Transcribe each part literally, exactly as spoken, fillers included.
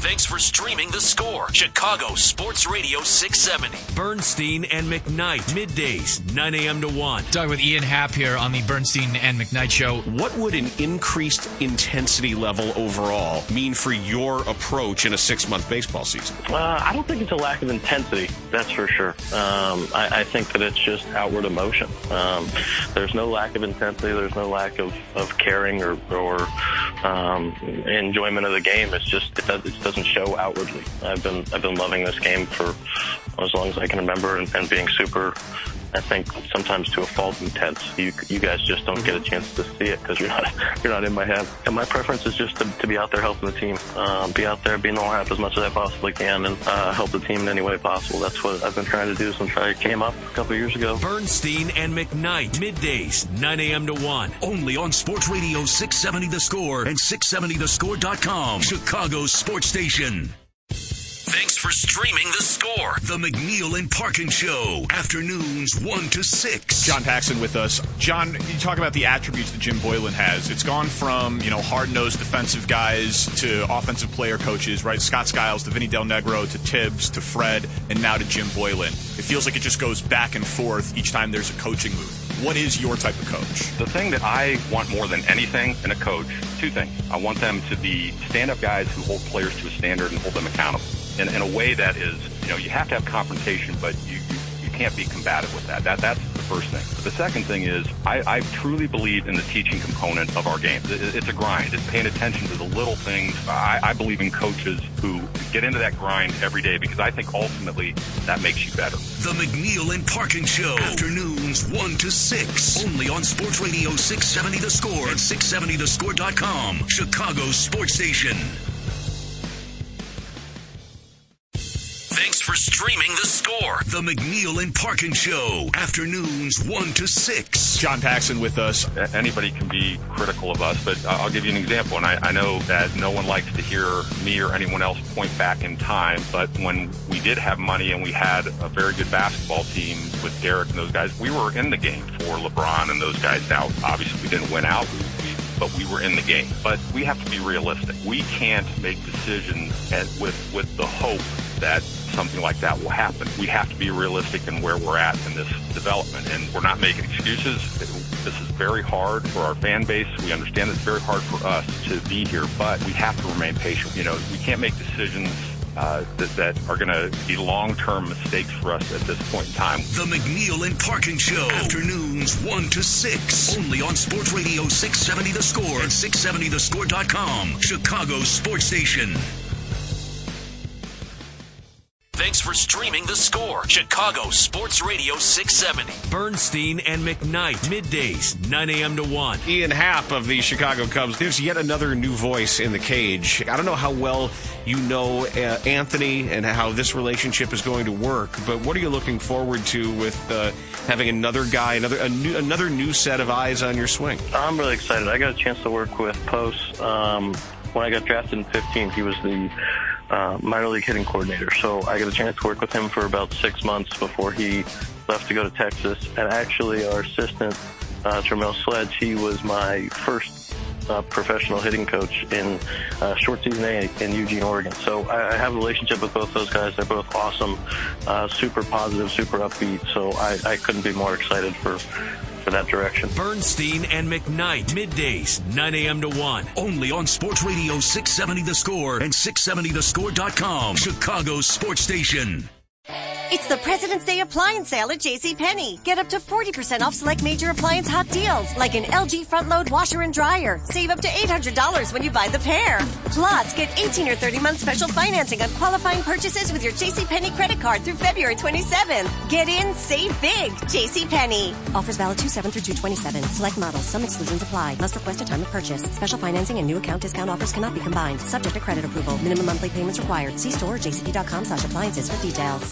Thanks for streaming The Score, Chicago Sports Radio six seventy. Bernstein and McKnight, middays, nine a.m. to one. Talking with Ian Happ here on the Bernstein and McKnight Show. What would an increased intensity level overall mean for your approach in a six-month baseball season? Uh, I don't think it's a lack of intensity, that's for sure. Um, I, I think that it's just outward emotion. Um, there's no lack of intensity. There's no lack of, of caring or, or um, enjoyment of the game. It's just it, does, it doesn't show outwardly. I've been I've been loving this game for as long as I can remember, and, and being super, I think, sometimes to a fault, intense. You you guys just don't get a chance to see it because you're not you're not in my head. And my preference is just to, to be out there helping the team, uh, be out there, be in the lineup as much as I possibly can, and uh, help the team in any way possible. That's what I've been trying to do since I came up a couple of years ago. Bernstein and McKnight, middays, nine a.m. to one. Only on Sports Radio six seventy The Score and six seventy the score dot com, Chicago's sports station. Thanks for streaming The Score, the McNeil and Parkin Show, afternoons one to six. John Paxson with us. John, you talk about the attributes that Jim Boylan has. It's gone from, you know, hard-nosed defensive guys to offensive player coaches, right? Scott Skiles to Vinny Del Negro to Tibbs to Fred and now to Jim Boylan. It feels like it just goes back and forth each time there's a coaching move. What is your type of coach? The thing that I want more than anything in a coach, two things. I want them to be stand-up guys who hold players to a standard and hold them accountable in, in a way that is, you know, you have to have confrontation, but you, you, you can't be combative with that. That That's the first thing. But the second thing is I, I truly believe in the teaching component of our game. It, it's a grind. It's paying attention to the little things. I, I believe in coaches who get into that grind every day because I think ultimately that makes you better. The McNeil and Parkin Show, afternoons one to six. Only on Sports Radio six seventy The Score and six seventy the score dot com, Chicago's sports station. Thanks for streaming The Score, the McNeil and Parkin Show, afternoons one to six. John Paxson with us. Anybody can be critical of us, but I'll give you an example. And I, I know that no one likes to hear me or anyone else point back in time, but when we did have money and we had a very good basketball team with Derek and those guys, we were in the game for LeBron and those guys. Now, obviously, we didn't win out, we, but we were in the game. But we have to be realistic. We can't make decisions at, with, with the hope that something like that will happen. We have to be realistic in where we're at in this development, and we're not making excuses. This is very hard for our fan base. We understand it's very hard for us to be here, but we have to remain patient. You know, we can't make decisions uh, that, that are going to be long-term mistakes for us at this point in time. The McNeil and Parkin Show, afternoons one to six. Only on Sports Radio six seventy The Score and six seventy the score dot com, Chicago's sports station. Thanks for streaming The Score, Chicago Sports Radio six seventy. Bernstein and McKnight, middays, nine a.m. to one. Ian Happ of the Chicago Cubs. There's yet another new voice in the cage. I don't know how well you know uh, Anthony and how this relationship is going to work, but what are you looking forward to with uh, having another guy, another a new, another new set of eyes on your swing? I'm really excited. I got a chance to work with Post. Um, when I got drafted in fifteen, he was the Uh, minor league hitting coordinator. So I got a chance to work with him for about six months before he left to go to Texas. And actually our assistant, uh, Termel Sledge, he was my first uh, professional hitting coach in uh, short season A in Eugene, Oregon. So I, I have a relationship with both those guys. They're both awesome, uh, super positive, super upbeat. So I, I couldn't be more excited for for that direction. Bernstein and McKnight, middays, nine a.m. to one. Only on Sports Radio six seventy The Score and six seventy the score dot com, Chicago's sports station. It's the President's Day appliance sale at JCPenney. Get up to forty percent off select major appliance hot deals, like an L G front-load washer and dryer. Save up to eight hundred dollars when you buy the pair. Plus, get eighteen or thirty-month special financing on qualifying purchases with your JCPenney credit card through February twenty-seventh. Get in, save big. JCPenney. Offers valid two seven through two twenty-seven. Select models. Some exclusions apply. Must request a time of purchase. Special financing and new account discount offers cannot be combined. Subject to credit approval. Minimum monthly payments required. See store or jcp.com slash appliances for details.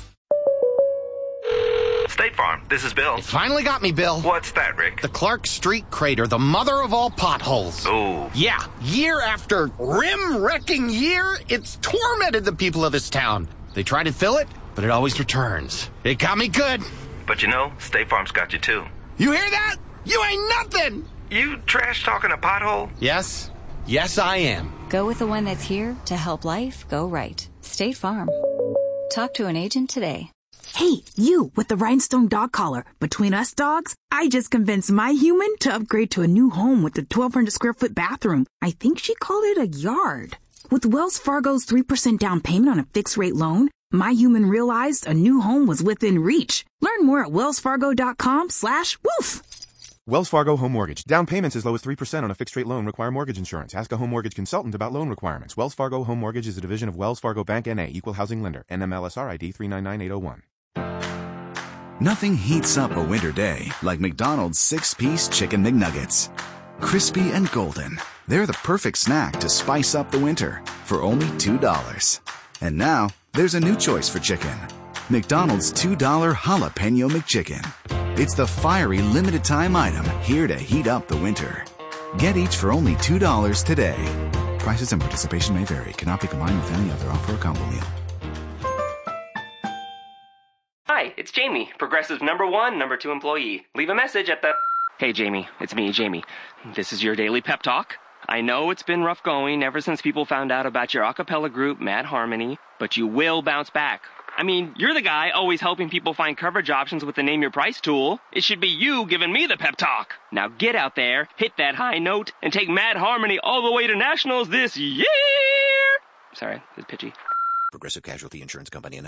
State Farm, this is Bill. It finally got me, Bill. What's that, Rick? The Clark Street crater, the mother of all potholes. Oh. Yeah, year after rim-wrecking year, it's tormented the people of this town. They try to fill it, but it always returns. It got me good. But you know, State Farm's got you too. You hear that? You ain't nothing! You trash talking a pothole? Yes. Yes, I am. Go with the one that's here to help life go right. State Farm. Talk to an agent today. Hey, you with the rhinestone dog collar. Between us dogs, I just convinced my human to upgrade to a new home with a twelve hundred square foot bathroom. I think she called it a yard. With Wells Fargo's three percent down payment on a fixed rate loan, my human realized a new home was within reach. Learn more at wellsfargo.com slash woof. Wells Fargo Home Mortgage. Down payments as low as three percent on a fixed rate loan require mortgage insurance. Ask a home mortgage consultant about loan requirements. Wells Fargo Home Mortgage is a division of Wells Fargo Bank N A, Equal Housing Lender, N M L S R I D three nine nine eight oh one. Nothing heats up a winter day like McDonald's six-piece Chicken McNuggets. Crispy and golden, they're the perfect snack to spice up the winter for only two dollars. And now, there's a new choice for chicken. McDonald's two dollar Jalapeno McChicken. It's the fiery limited-time item here to heat up the winter. Get each for only two dollars today. Prices and participation may vary. Cannot be combined with any other offer or combo meal. Hi, it's Jamie, Progressive number one, number two employee. Leave a message at the... Hey, Jamie, it's me, Jamie. This is your daily pep talk. I know it's been rough going ever since people found out about your a cappella group, Mad Harmony, but you will bounce back. I mean, you're the guy always helping people find coverage options with the Name Your Price tool. It should be you giving me the pep talk. Now get out there, hit that high note, and take Mad Harmony all the way to nationals this year. Sorry, it's pitchy. Progressive Casualty Insurance Company and